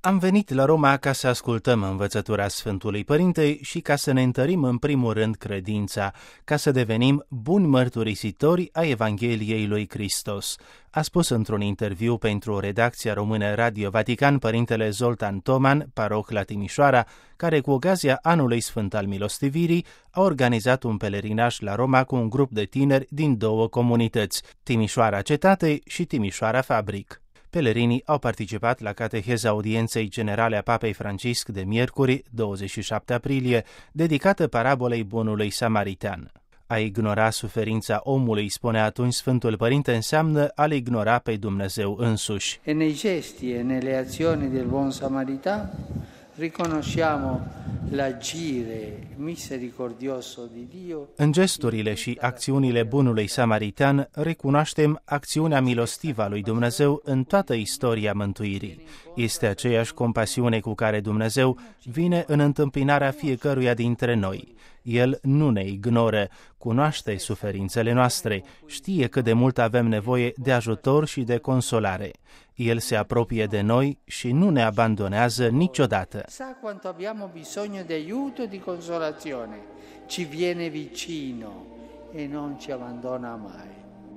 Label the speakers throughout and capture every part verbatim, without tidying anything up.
Speaker 1: Am venit la Roma ca să ascultăm învățătura Sfântului Părinte și ca să ne întărim în primul rând credința, ca să devenim buni mărturisitori a Evangheliei lui Hristos, a spus într-un interviu pentru redacția română Radio Vatican părintele Zoltan Toman, paroh la Timișoara, care cu ocazia Anului Sfânt al Milostivirii a organizat un pelerinaj la Roma cu un grup de tineri din două comunități, Timișoara Cetate și Timișoara Fabric. Pelerinii au participat la cateheza audienței generale a Papei Francisc de miercuri, douăzeci și șapte aprilie, dedicată parabolei bunului samaritan. A ignora suferința omului, spune atunci Sfântul Părinte, înseamnă a-L ignora pe Dumnezeu însuși.
Speaker 2: E nei gesti e nelle azioni del buon samaritan riconosciamo l'agire misericordioso di Dio.
Speaker 1: În gesturile și acțiunile bunului samaritan recunoaștem acțiunea milostivă a lui Dumnezeu în toată istoria mântuirii. Este aceeași compasiune cu care Dumnezeu vine în întâmpinarea fiecăruia dintre noi. El nu ne ignoră, cunoaște suferințele noastre, știe cât de mult avem nevoie de ajutor și de consolare. El se apropie de noi și nu ne abandonează niciodată.
Speaker 2: Sa quanto abbiamo bisogno di aiuto e di consolazione. Ci viene vicino e non ci abbandona mai.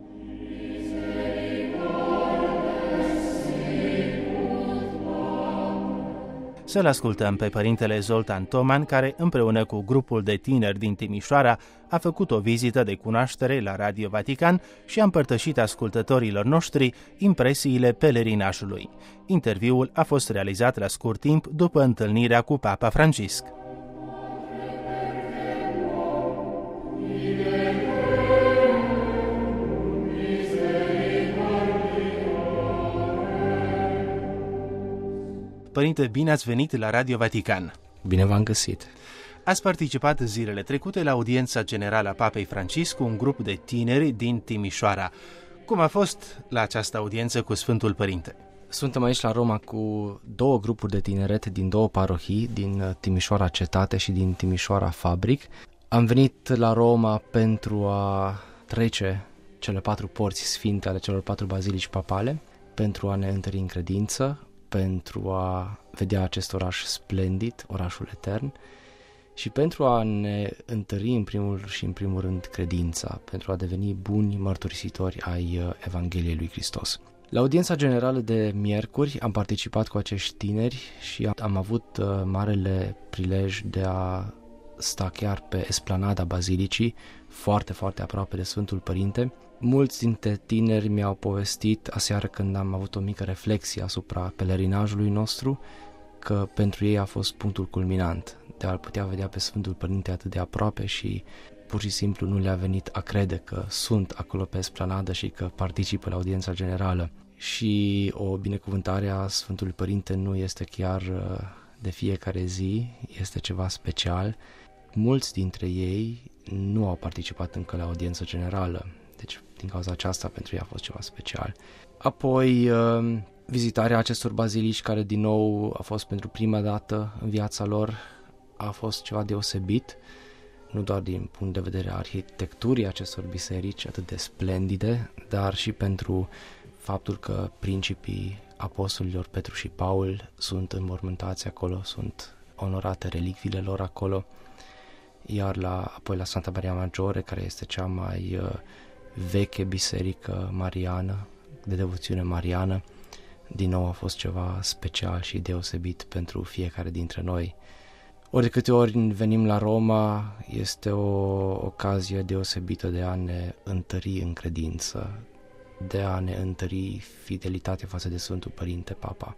Speaker 1: Să-l ascultăm pe părintele Zoltan Toman, care împreună cu grupul de tineri din Timișoara a făcut o vizită de cunoaștere la Radio Vatican și a împărtășit ascultătorilor noștri impresiile pelerinajului. Interviul a fost realizat la scurt timp după întâlnirea cu Papa Francisc. Părinte, bine ați venit la Radio Vatican.
Speaker 3: Bine v-am găsit.
Speaker 1: Ați participat zilele trecute la audiența generală a Papei Francisc cu un grup de tineri din Timișoara. Cum a fost la această audiență cu Sfântul Părinte?
Speaker 3: Suntem aici la Roma cu două grupuri de tineret din două parohii, din Timișoara Cetate și din Timișoara Fabric. Am venit la Roma pentru a trece cele patru porți sfinte ale celor patru bazilici papale, pentru a ne întări în credință, pentru a vedea acest oraș splendid, orașul etern, și pentru a ne întări în primul și în primul rând credința, pentru a deveni buni mărturisitori ai Evangheliei lui Hristos. La audiența generală de miercuri am participat cu acești tineri și am avut marele prilej de a sta chiar pe esplanada bazilicii, foarte, foarte aproape de Sfântul Părinte. Mulți dintre tineri mi-au povestit aseară, când am avut o mică reflexie asupra pelerinajului nostru, că pentru ei a fost punctul culminant de a-L putea vedea pe Sfântul Părinte atât de aproape și pur și simplu nu le-a venit a crede că sunt acolo pe esplanadă și că participă la audiența generală. Și o binecuvântare a Sfântului Părinte nu este chiar de fiecare zi, este ceva special. Mulți dintre ei nu au participat încă la audiență generală, deci din cauza aceasta pentru ei a fost ceva special. Apoi vizitarea acestor bazilici, care din nou a fost pentru prima dată în viața lor, a fost ceva deosebit, nu doar din punct de vedere a arhitecturii acestor biserici atât de splendide, dar și pentru faptul că principii apostolilor Petru și Paul sunt înmormântați acolo, sunt onorate relicviile lor acolo, iar la, apoi la Santa Maria Maggiore, care este cea mai uh, veche biserică mariană, de devoțiune mariană, din nou a fost ceva special și deosebit pentru fiecare dintre noi. Ori de câte ori venim la Roma, este o ocazie deosebită de a ne întări în credință, de a ne întări fidelitatea față de Sfântul Părinte Papa.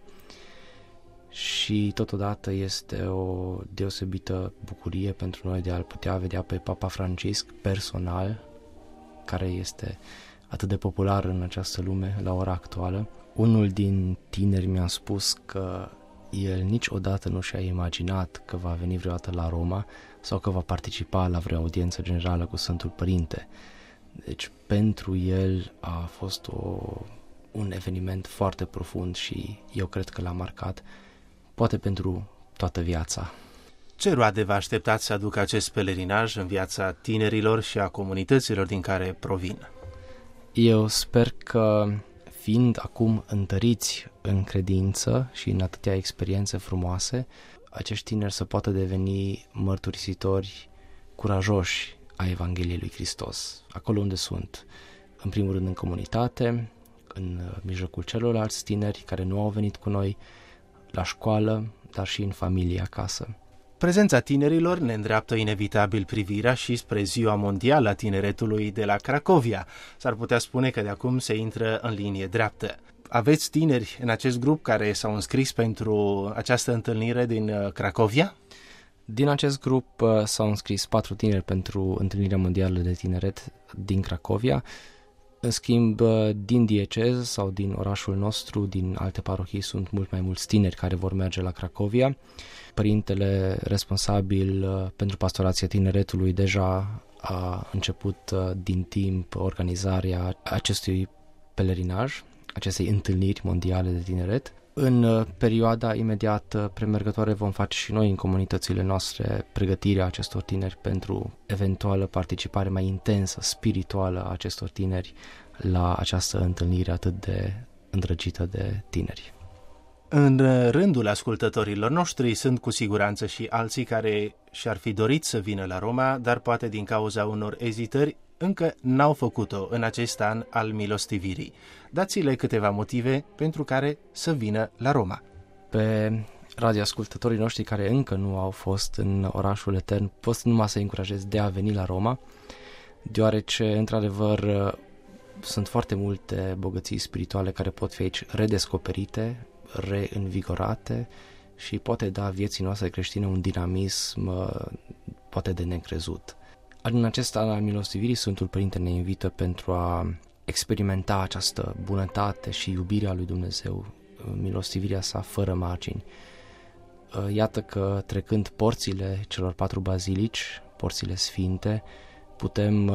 Speaker 3: Și totodată este o deosebită bucurie pentru noi de a-L putea vedea pe Papa Francisc personal, care este atât de popular în această lume la ora actuală. Unul din tineri mi-a spus că el niciodată nu și-a imaginat că va veni vreodată la Roma sau că va participa la vreo audiență generală cu Sfântul Părinte. Deci pentru el a fost o, un eveniment foarte profund și eu cred că l-a marcat poate pentru toată viața.
Speaker 1: Ce roade vă așteptați să aducă acest pelerinaj în viața tinerilor și a comunităților din care provin?
Speaker 3: Eu sper că, fiind acum întăriți în credință și în atâtea experiențe frumoase, acești tineri să poată deveni mărturisitori curajoși a Evangheliei lui Hristos, acolo unde sunt, în primul rând în comunitate, în mijlocul celorlalți tineri care nu au venit cu noi, la școală, dar și în familie acasă.
Speaker 1: Prezența tinerilor ne îndreaptă inevitabil privirea și spre Ziua Mondială a Tineretului de la Cracovia. S-ar putea spune că de acum se intră în linie dreaptă. Aveți tineri în acest grup care s-au înscris pentru această întâlnire din Cracovia?
Speaker 3: Din acest grup s-au înscris patru tineri pentru întâlnirea mondială de tineret din Cracovia. În schimb, din diecez sau din orașul nostru, din alte parohii, sunt mult mai mulți tineri care vor merge la Cracovia. Părintele responsabil pentru pastorația tineretului deja a început din timp organizarea acestui pelerinaj, acestei întâlniri mondiale de tineret. În perioada imediat premergătoare vom face și noi în comunitățile noastre pregătirea acestor tineri pentru eventuală participare mai intensă, spirituală a acestor tineri la această întâlnire atât de îndrăgită de tineri.
Speaker 1: În rândul ascultătorilor noștri sunt cu siguranță și alții care și-ar fi dorit să vină la Roma, dar poate din cauza unor ezitări încă n-au făcut-o în acest an al milostivirii. Dați-le câteva motive pentru care să vină la Roma.
Speaker 3: Pe radioascultătorii noștri care încă nu au fost în orașul etern, pot numai să-i încurajez de a veni la Roma, deoarece, într-adevăr, sunt foarte multe bogății spirituale care pot fi aici redescoperite, reînvigorate și poate da vieții noastre creștine un dinamism poate de necrezut. În acest an al milostivirii, Sfântul Părinte ne invită pentru a experimenta această bunătate și iubirea lui Dumnezeu, milostivirea sa fără margini. Iată că trecând porțile celor patru bazilici, porțile sfinte, putem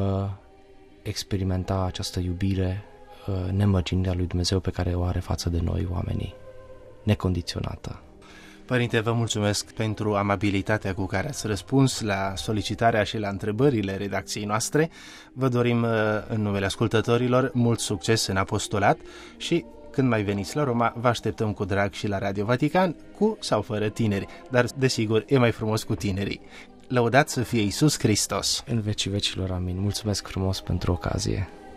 Speaker 3: experimenta această iubire nemărginită a lui Dumnezeu pe care o are față de noi, oamenii, necondiționată.
Speaker 1: Părinte, vă mulțumesc pentru amabilitatea cu care ați răspuns la solicitarea și la întrebările redacției noastre. Vă dorim, în numele ascultătorilor, mult succes în apostolat și, când mai veniți la Roma, vă așteptăm cu drag și la Radio Vatican, cu sau fără tineri, dar, desigur, e mai frumos cu tinerii. Lăudați să fie Iisus Hristos!
Speaker 3: În vecii vecilor, amin. Mulțumesc frumos pentru ocazie!